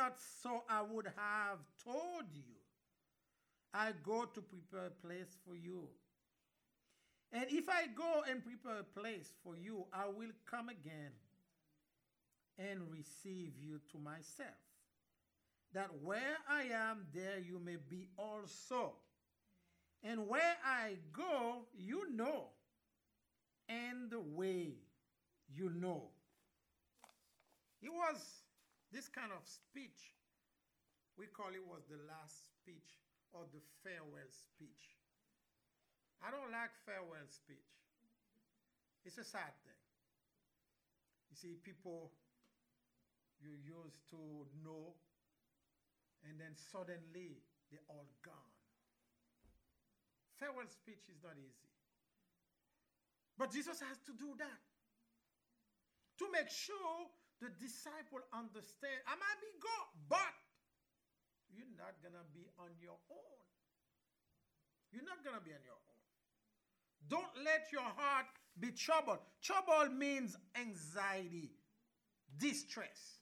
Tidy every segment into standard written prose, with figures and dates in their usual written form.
not so I would have told you. I go to prepare a place for you. And if I go and prepare a place for you, I will come again and receive you to myself, that where I am, there you may be also. And where I go, you know, and the way you know. It was this kind of speech. We call it was the last speech or the farewell speech. I don't like farewell speech. It's a sad thing. You see, people you used to know, and then suddenly they're all gone. Farewell speech is not easy. But Jesus has to do that to make sure the disciple understand, I might be God, but you're not going to be on your own. You're not going to be on your own. Don't let your heart be troubled. Trouble means anxiety, distress.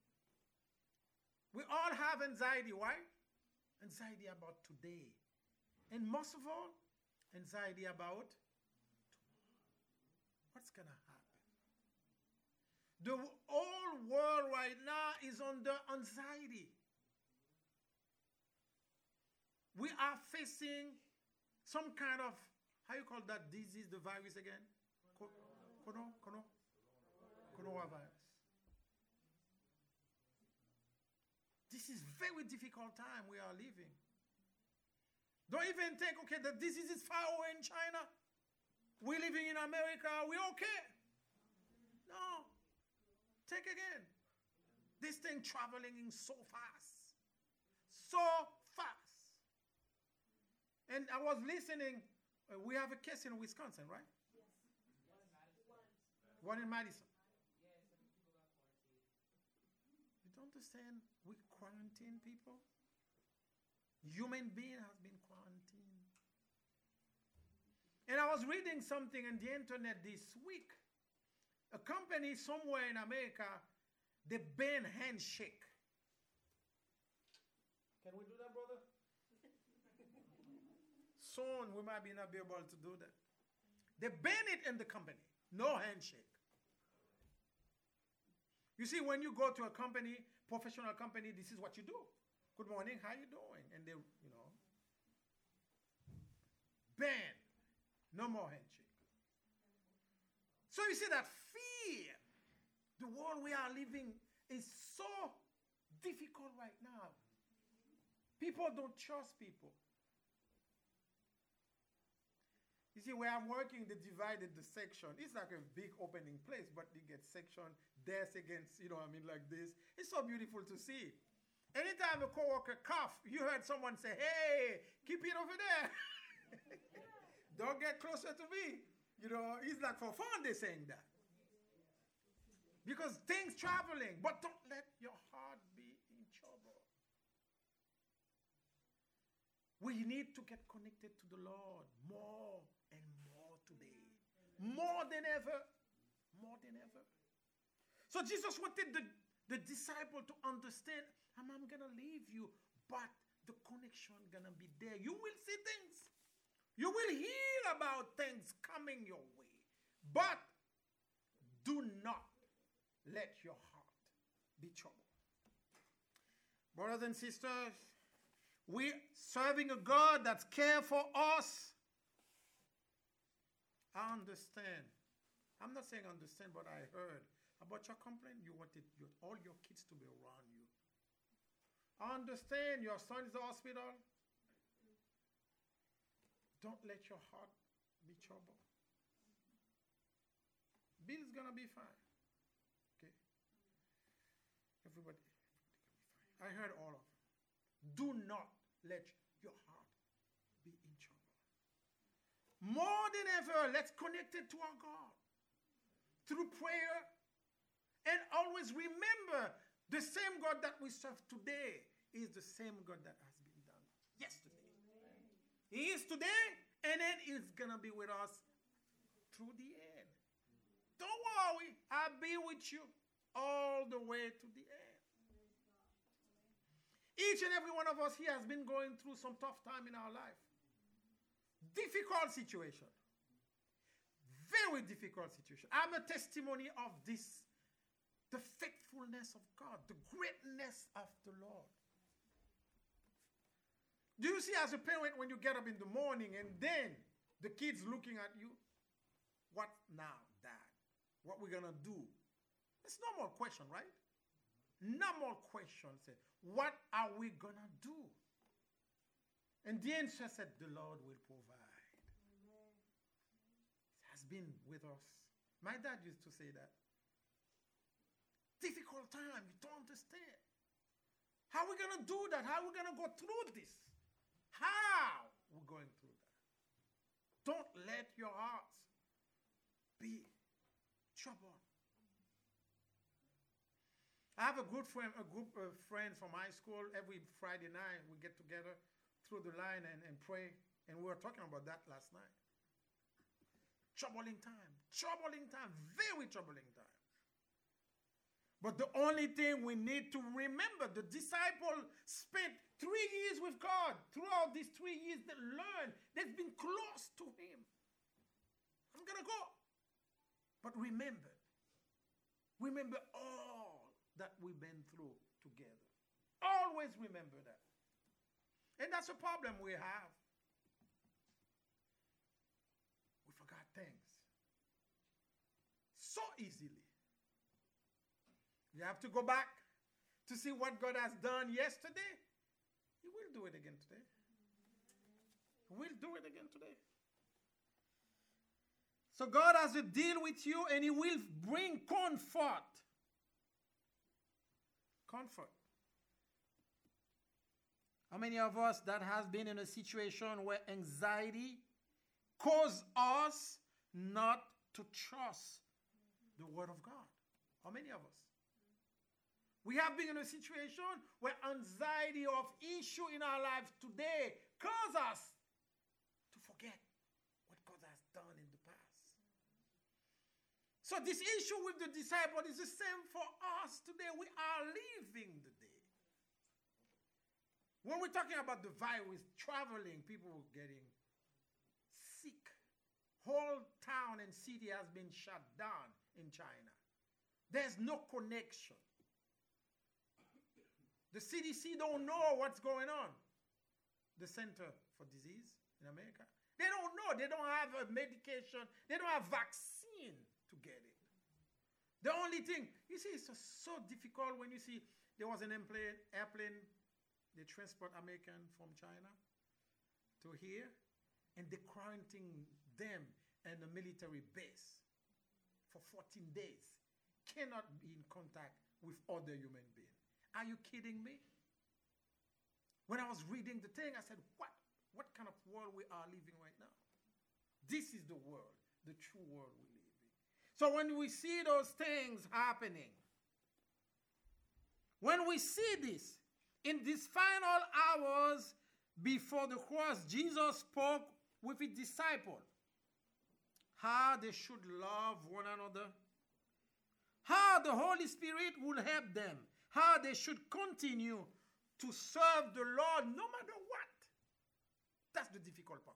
We all have anxiety, right? Anxiety about today. And most of all, anxiety about what's going to happen. The whole world right now is under anxiety. We are facing some kind of, how you call that disease, the virus again? Coronavirus. This is very difficult time we are living. Don't even think, okay, the disease is far away in China. We're living in America. We're okay. No. Take again. This thing traveling so fast. So fast. And I was listening. We have a case in Wisconsin, right? Yes. One in Madison. You don't understand? We quarantine people. Human being has been quarantined. And I was reading something on the internet this week. A company somewhere in America, they ban handshake. Can we do that, brother? Soon we might not be able to do that. They ban it in the company. No handshake. You see, when you go to a company, professional company, this is what you do. Good morning, how you doing? And they, ban. No more handshake. So you see that fear, the world we are living is so difficult right now. People don't trust people. You see, where I'm working, they divided the section. It's like a big opening place, but they get section, desk against, like this. It's so beautiful to see. Anytime a coworker cough, you heard someone say, hey, keep it over there. Don't get closer to me. It's like for fun they're saying that. Because things traveling, but don't let your heart be in trouble. We need to get connected to the Lord more and more today. More than ever. More than ever. So Jesus wanted the disciple to understand, I'm going to leave you, but the connection going to be there. You will see things. You will hear about things coming your way. But do not let your heart be troubled. Brothers and sisters, we're serving a God that's cares for us. I understand. I'm not saying understand, but I heard about your complaint. You wanted all your kids to be around you. I understand your son is in the hospital. Don't let your heart be troubled. Bill's going to be fine. Okay? Everybody can be fine. I heard all of them. Do not let your heart be in trouble. More than ever, let's connect it to our God. Through prayer. And always remember, the same God that we serve today is the same God that has been done yesterday. He is today, and then he's going to be with us through the end. Don't worry, I'll be with you all the way to the end. Each and every one of us here has been going through some tough time in our life. Difficult situation. Very difficult situation. I'm a testimony of this. The faithfulness of God, the greatness of the Lord. Do you see as a parent when you get up in the morning and then the kids looking at you? What now, Dad? What we gonna do? It's no more question, right? No more question. Say, what are we gonna do? And the answer said, the Lord will provide. Amen. It has been with us. My dad used to say that. Difficult time, you don't understand. How are we gonna do that? How are we gonna go through this? How we're going through that? Don't let your hearts be troubled. I have a group of friends from high school. Every Friday night we get together through the line and pray. And we were talking about that last night. Troubling time, very troubling time. But the only thing we need to remember, the disciples spent 3 years with God. Throughout these 3 years, they learned. They've been close to Him. I'm going to go. But remember all that we've been through together. Always remember that. And that's a problem we have. We forgot things so easily. You have to go back to see what God has done yesterday. He will do it again today. He will do it again today. So God has a deal with you and He will bring comfort. Comfort. How many of us that has been in a situation where anxiety caused us not to trust the Word of God? How many of us? We have been in a situation where anxiety of issue in our lives today cause us to forget what God has done in the past. So this issue with the disciple is the same for us today. We are living the day. When we're talking about the virus, traveling, people getting sick. Whole town and city has been shut down in China. There's no connection. The CDC don't know what's going on. The Center for Disease in America. They don't know. They don't have a medication. They don't have vaccine to get it. The only thing, you see, it's so difficult when you see there was an airplane, they transport American from China to here, and they quarantine them in a military base for 14 days. Cannot be in contact with other human beings. Are you kidding me? When I was reading the thing, I said, what kind of world we are living right now? This is the world, the true world we live in. So when we see those things happening, when we see this, in these final hours before the cross, Jesus spoke with his disciples how they should love one another, how the Holy Spirit will help them, how they should continue to serve the Lord no matter what. That's the difficult part.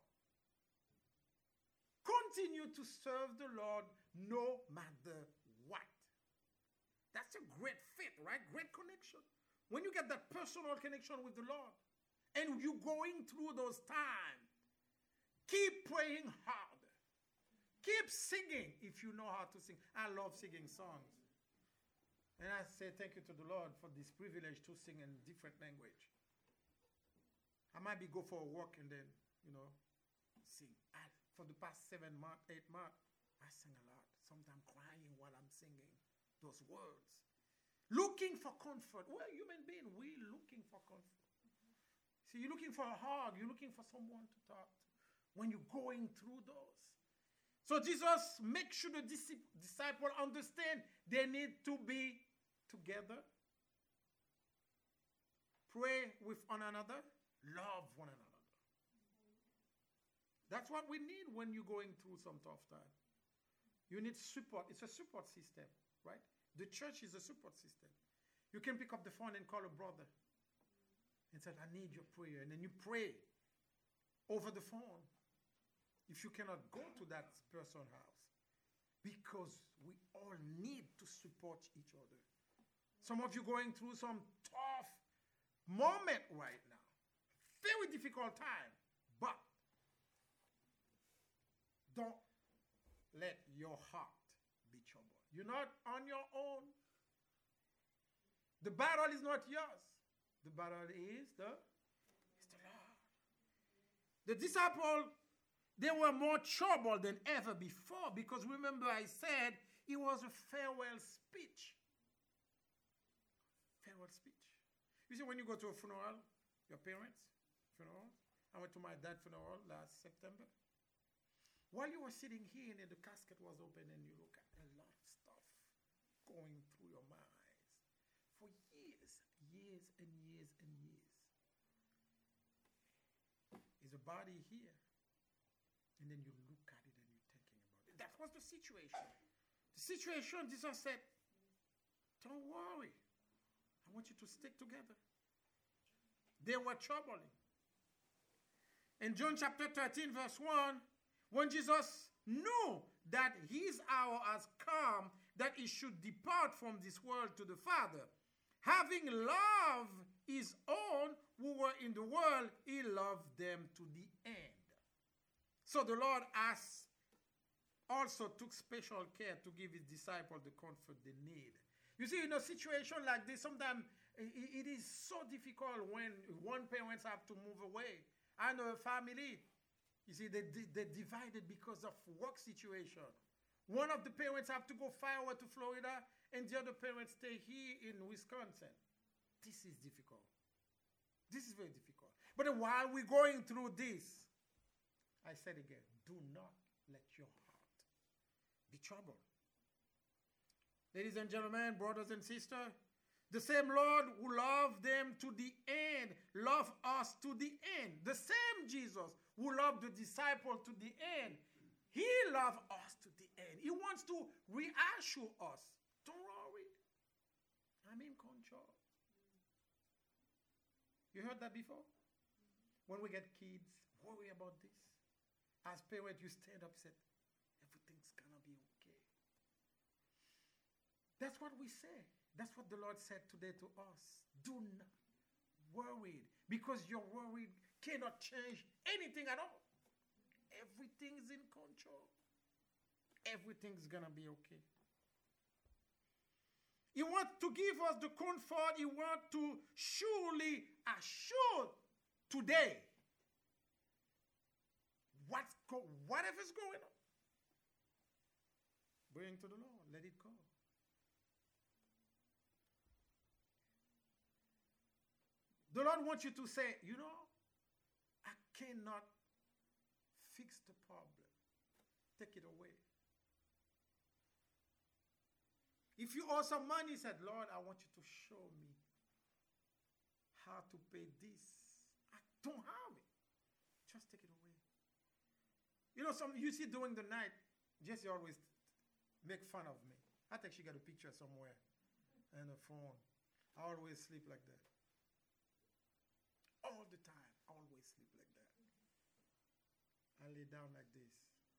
Continue to serve the Lord no matter what. That's a great fit, right? Great connection. When you get that personal connection with the Lord and you're going through those times, keep praying hard. Keep singing if you know how to sing. I love singing songs. And I say thank you to the Lord for this privilege to sing in different language. I might go for a walk and then, sing. For the past 8 months, I sing a lot. Sometimes crying while I'm singing those words. Looking for comfort. We're human beings. We're looking for comfort. See, you're looking for a hug. You're looking for someone to talk to when you're going through those. So Jesus makes sure the disciple understand they need to be together. Pray with one another. Love one another. That's what we need when you're going through some tough time. You need support. It's a support system, right? The church is a support system. You can pick up the phone and call a brother and said, I need your prayer. And then you pray over the phone if you cannot go to that person's house, because we all need to support each other. Some of you going through some tough moment right now, very difficult time, but don't let your heart be troubled. You're not on your own. The battle is not yours. The battle is the Lord. The disciples, they were more troubled than ever before, because remember I said it was a farewell speech. Farewell speech. You see, when you go to a funeral, your parents' funeral, I went to my dad's funeral last September. While you were sitting here and the casket was open and you look at a lot of stuff going through your mind for years and years and years. Is a body here. And then you look at it and you're thinking about it. That was the situation. The situation, Jesus said, don't worry. I want you to stick together. They were troubling. In John chapter 13, verse 1, when Jesus knew that his hour has come, that he should depart from this world to the Father, having loved his own who were in the world, he loved them to the end. So the Lord also took special care to give his disciples the comfort they need. You see, in a situation like this, sometimes it is so difficult when one parent have to move away. I know a family, you see, they're divided because of work situation. One of the parents have to go far away to Florida, and the other parents stay here in Wisconsin. This is difficult. This is very difficult. But while we're going through this, I said again, do not let your heart be troubled. Ladies and gentlemen, brothers and sisters, the same Lord who loved them to the end, loved us to the end. The same Jesus who loved the disciple to the end, he loved us to the end. He wants to reassure us. Don't worry. I'm in control. You heard that before? When we get kids, worry about this. As parents, you stand up and say, everything's going to be okay. That's what we say. That's what the Lord said today to us. Do not worry, because your worry cannot change anything at all. Everything's in control. Everything's going to be okay. He wants to give us the comfort. He wants to surely assure today whatever's going on. Bring to the Lord. Let it go. The Lord wants you to say, you know, I cannot fix the problem. Take it away. If you owe some money, said, Lord, I want you to show me how to pay this. I don't have it. Just take it away. You know, you see during the night, Jessie always make fun of me. I think she got a picture somewhere and a phone. I always sleep like that. All the time. I always sleep like that. I lay down like this.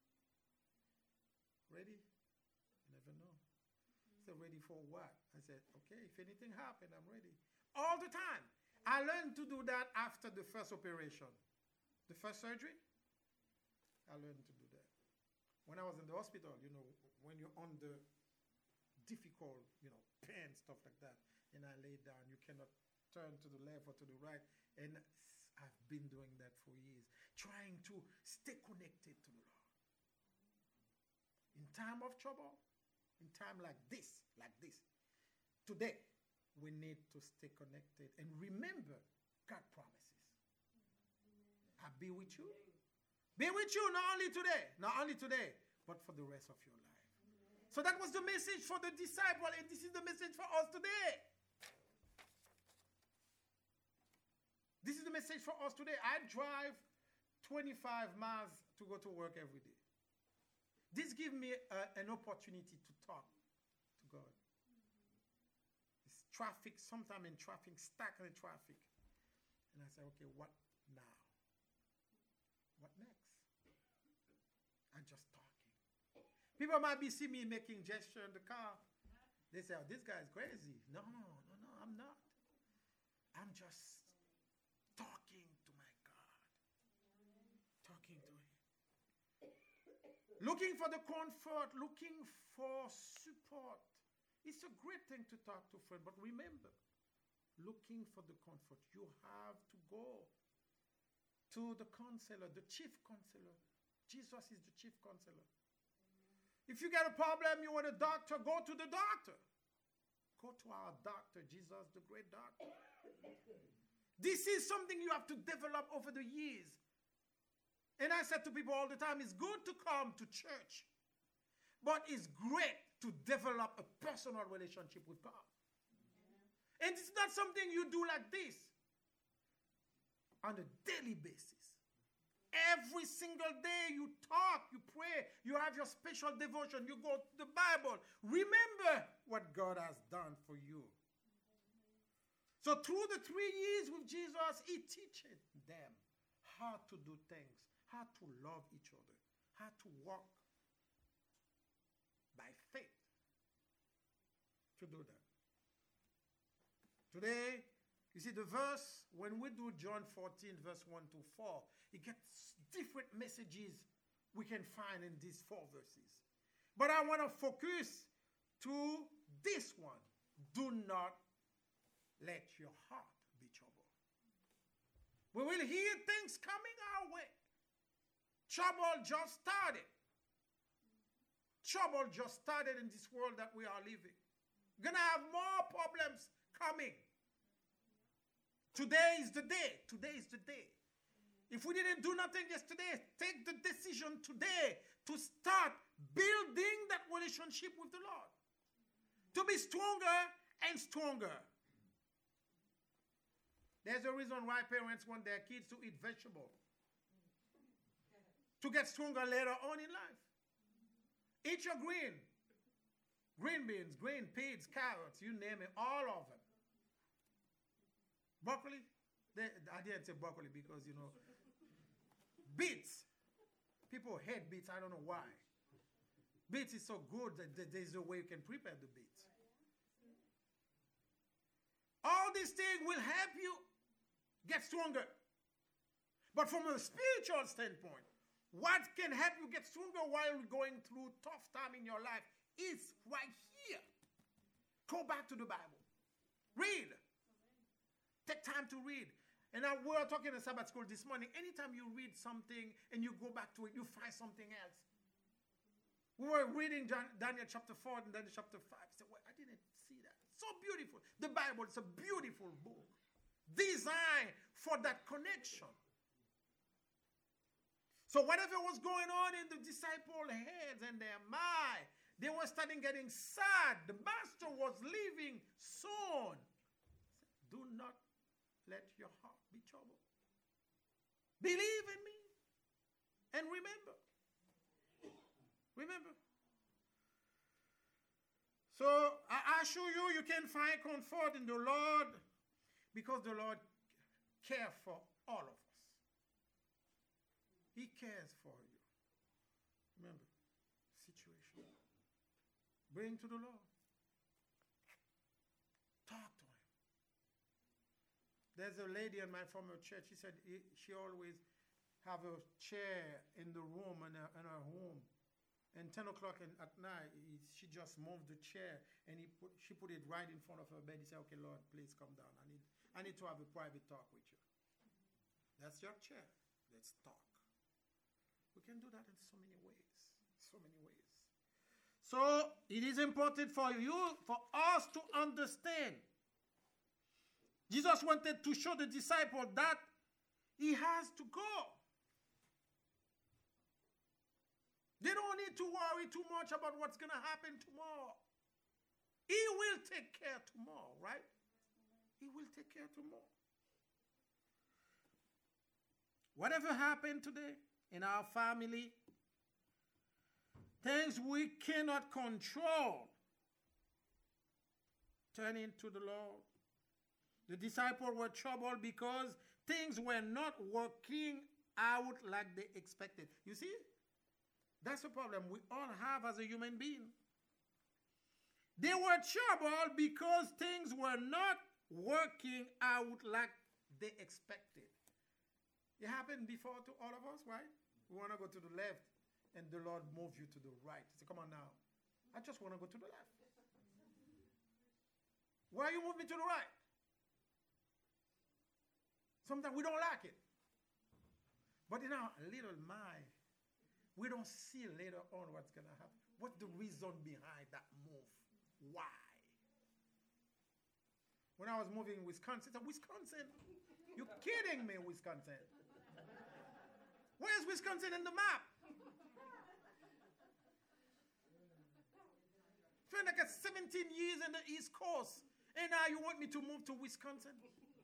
Ready? You never know. So ready for what? I said, okay, if anything happened, I'm ready. All the time. I learned to do that after the first operation. The first surgery, I learned to do that. When I was in the hospital, you know, when you're under difficult, pain, stuff like that, and I lay down, you cannot turn to the left or to the right. And I've been doing that for years, trying to stay connected to the Lord. In time of trouble, in time like this, today, we need to stay connected and remember God promises. I'll be with you. Be with you not only today, but for the rest of your life. So that was the message for the disciple, and this is the message for us today. This is the message for us today. I drive 25 miles to go to work every day. This gives me an opportunity to talk to God. It's traffic, sometimes in traffic, stuck in traffic. And I said, okay, what now? What next? I'm just talking. People might be see me making gesture in the car. They say, oh, this guy is crazy. No, I'm not. I'm just talking to my God. Talking to him. Looking for the comfort, looking for support. It's a great thing to talk to a friend, but remember, looking for the comfort, you have to go to the counselor, the chief counselor. Jesus is the chief counselor. If you get a problem, you want a doctor, go to the doctor. Go to our doctor, Jesus, the great doctor. This is something you have to develop over the years. And I said to people all the time, it's good to come to church, but it's great to develop a personal relationship with God. And it's not something you do like this on a daily basis. Every single day you talk, you pray, you have your special devotion, you go to the Bible. Remember what God has done for you. So through the 3 years with Jesus, he teaches them how to do things, how to love each other, how to walk by faith to do that. Today, you see the verse, when we do John 14, verse 1 to 4, it gets different messages we can find in these 4 verses. But I want to focus to this one. Do not let your heart be troubled. We will hear things coming our way. Trouble just started. Trouble just started in this world that we are living. We're going to have more problems coming. Today is the day. Today is the day. If we didn't do nothing yesterday, take the decision today to start building that relationship with the Lord. To be stronger and stronger. There's a reason why parents want their kids to eat vegetables. To get stronger later on in life. Eat your green. Green beans, green peas, carrots, you name it, all of them. Broccoli? I didn't say broccoli because, beets. People hate beets. I don't know why. Beets is so good that there's a way you can prepare the beets. All these things will help you get stronger. But from a spiritual standpoint, what can help you get stronger while you're going through tough time in your life is right here. Go back to the Bible. Read. Take time to read. And we were talking in Sabbath school this morning. Anytime you read something and you go back to it, you find something else. We were reading Daniel chapter 4 and Daniel chapter 5. I said, well, I didn't see that. So beautiful. The Bible is a beautiful book. Designed for that connection. So whatever was going on in the disciples' heads and their mind, they were starting getting sad. The master was leaving soon. Do not let your heart be troubled. Believe in me. And remember. Remember. So I assure you, you can find comfort in the Lord because the Lord cares for all of us. He cares for you. Remember, situation. Bring to the Lord. Talk to him. There's a lady in my former church. She said she always have a chair in the room in her home. And 10 o'clock at night, she just moved the chair and she put it right in front of her bed. He said, okay, Lord, please come down. I need to have a private talk with you. That's your chair. Let's talk. We can do that in so many ways. So many ways. So it is important for us to understand. Jesus wanted to show the disciples that he has to go. They don't need to worry too much about what's going to happen tomorrow. He will take care tomorrow, right? He will take care tomorrow. Whatever happened today in our family, things we cannot control, turn into the Lord. The disciples were troubled because things were not working out like they expected. You see? That's the problem we all have as a human being. They were troubled because things were not working out like they expected. It happened before to all of us, right? We want to go to the left, and the Lord moves you to the right. Say, come on now. I just want to go to the left. Why you move me to the right? Sometimes we don't like it. But in our little mind, we don't see later on what's going to happen. What's the reason behind that move? Why? When I was moving in Wisconsin, I said, Wisconsin? You're kidding me, Wisconsin. Where's Wisconsin in the map? Spent like 17 years in the East Coast, and now you want me to move to Wisconsin?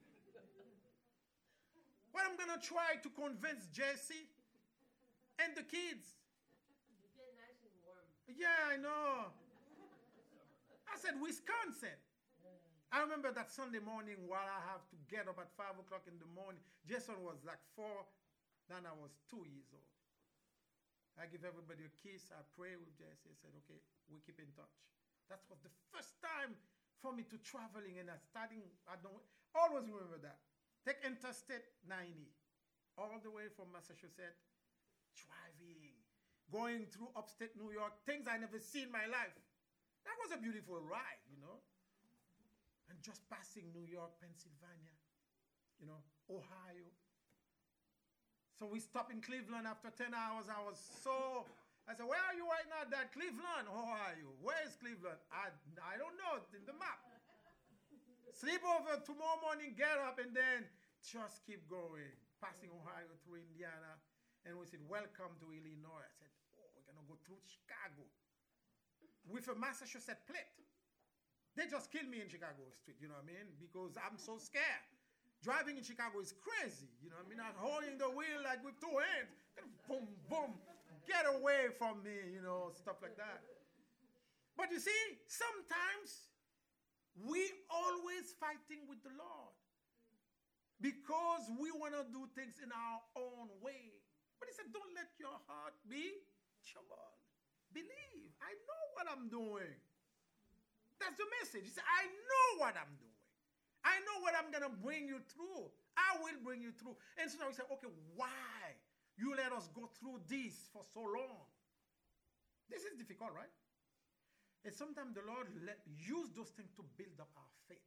What I'm going to try to convince Jesse and the kids? It's getting nice and warm. Yeah, I know. I said, Wisconsin. I remember that Sunday morning while I have to get up at 5 o'clock in the morning. Jason was like 4, then I was 2 years old. I give everybody a kiss. I pray with Jesse. I said, okay, we keep in touch. That was the first time for me to traveling, and I don't always remember that. Take Interstate 90 all the way from Massachusetts, driving, going through upstate New York, things I never seen in my life. That was a beautiful ride, you know. And just passing New York, Pennsylvania, you know, Ohio. So we stopped in Cleveland after 10 hours. I said, where are you right now, Dad? Cleveland, Ohio. Where is Cleveland? I don't know. It's in the map. Sleep over tomorrow morning, get up, and then just keep going. Passing Ohio through Indiana. And we said, welcome to Illinois. I said, oh, we're going to go through Chicago with a Massachusetts plate. They just killed me in Chicago street, you know what I mean? Because I'm so scared. Driving in Chicago is crazy, you know what I mean? I'm holding the wheel like with 2 hands. Boom, boom. Get away from me, you know, stuff like that. But you see, sometimes we always fighting with the Lord because we want to do things in our own way. But he said, don't let your heart be troubled. Believe. I know what I'm doing. That's the message. He said, I know what I'm doing. I know what I'm going to bring you through. I will bring you through. And so now we say, okay, why you let us go through this for so long? This is difficult, right? And sometimes the Lord use those things to build up our faith.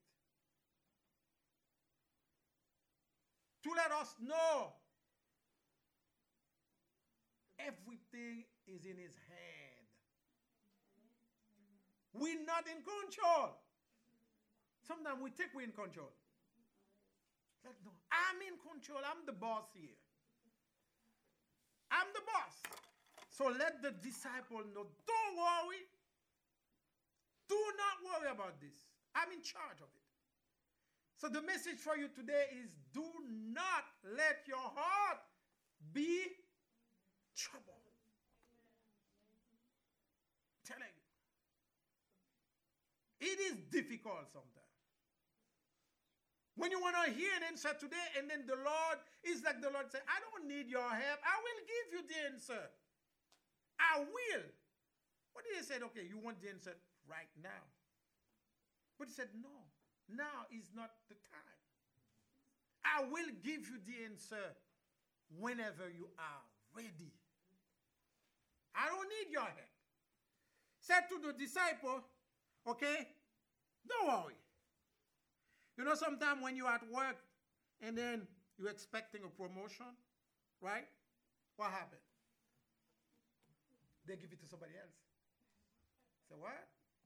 To let us know everything is in his hand. We're not in control. Sometimes we think we're in control. Like, no, I'm in control. I'm the boss here. I'm the boss. So let the disciple know, don't worry. Do not worry about this. I'm in charge of it. So the message for you today is, do not let your heart be troubled. I'm telling you. It is difficult sometimes. When you want to hear an answer today, and then the Lord is like the Lord said, I don't need your help. I will give you the answer. I will. What did he say? Okay, you want the answer right now. But he said, no, now is not the time. I will give you the answer whenever you are ready. I don't need your help. Said to the disciple, okay, don't worry. You know, sometimes when you're at work and then you're expecting a promotion, right? What happened? They give it to somebody else. Say, what?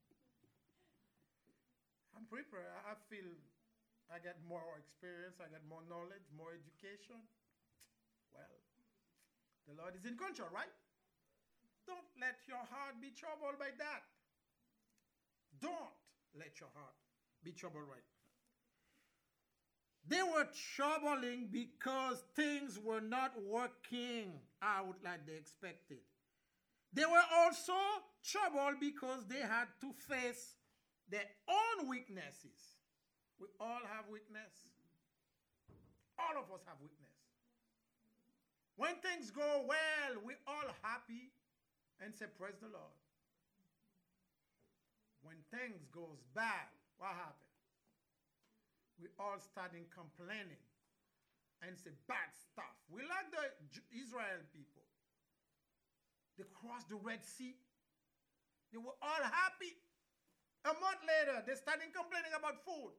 I'm prepared. I feel I get more experience, I get more knowledge, more education. Well, the Lord is in control, right? Don't let your heart be troubled by that. Don't let your heart be troubled right now. They were troubling because things were not working out like they expected. They were also troubled because they had to face their own weaknesses. We all have weakness. All of us have weakness. When things go well, we all happy and say, praise the Lord. When things goes bad, what happens? We all starting complaining and say bad stuff. We like the Israel people. They crossed the Red Sea. They were all happy. A month later, they started complaining about food.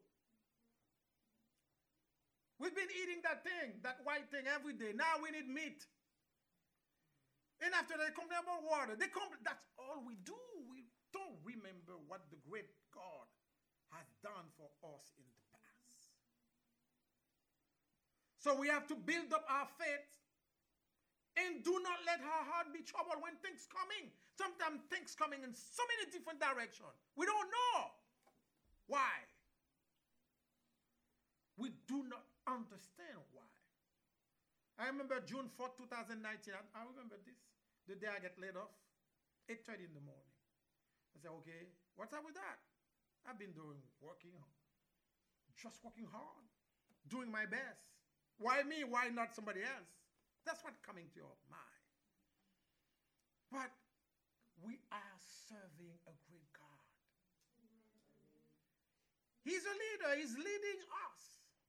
We've been eating that thing, that white thing every day. Now we need meat. And after they complain about water, that's all we do. We don't remember what the great God has done for us in the past. So we have to build up our faith and do not let our heart be troubled when things coming. Sometimes things coming in so many different directions. We don't know why. We do not understand why. I remember June 4th, 2019. I remember this. The day I get laid off, 8:30 in the morning. I said, okay, what's up with that? I've been working hard, doing my best. Why me? Why not somebody else? That's what's coming to your mind. But we are serving a great God. He's a leader. He's leading us.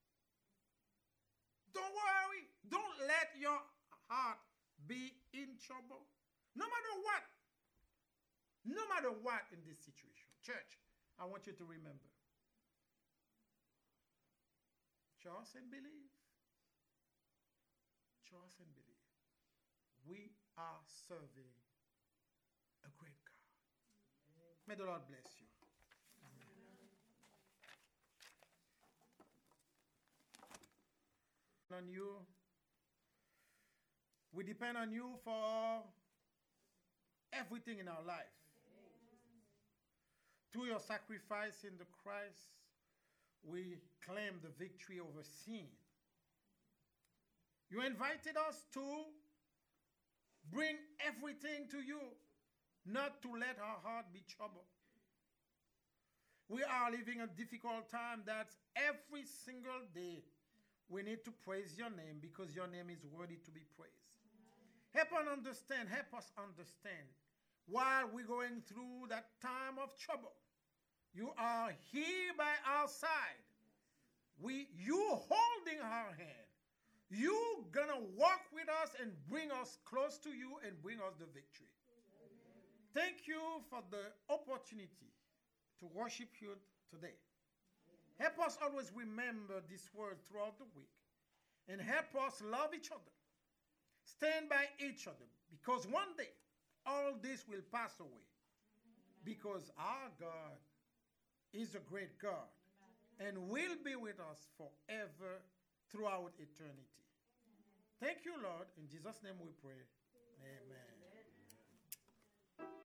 Don't worry. Don't let your heart be in trouble. No matter what. No matter what in this situation. Church, I want you to remember. Trust and believe. Trust and believe. We are serving a great God. May the Lord bless you. On you. We depend on you for everything in our life. Through your sacrifice in the Christ, we claim the victory over sin. You invited us to bring everything to you, not to let our heart be troubled. We are living a difficult time. That's every single day. We need to praise your name because your name is worthy to be praised. Help us understand while we're going through that time of trouble. You are here by our side. You holding our hand. You gonna walk with us and bring us close to you and bring us the victory. Thank you for the opportunity to worship you today. Help us always remember this word throughout the week. And help us love each other. Stand by each other. Because one day, all this will pass away. Because our God is a great God. And will be with us forever throughout eternity. Thank you, Lord. In Jesus' name we pray. Amen.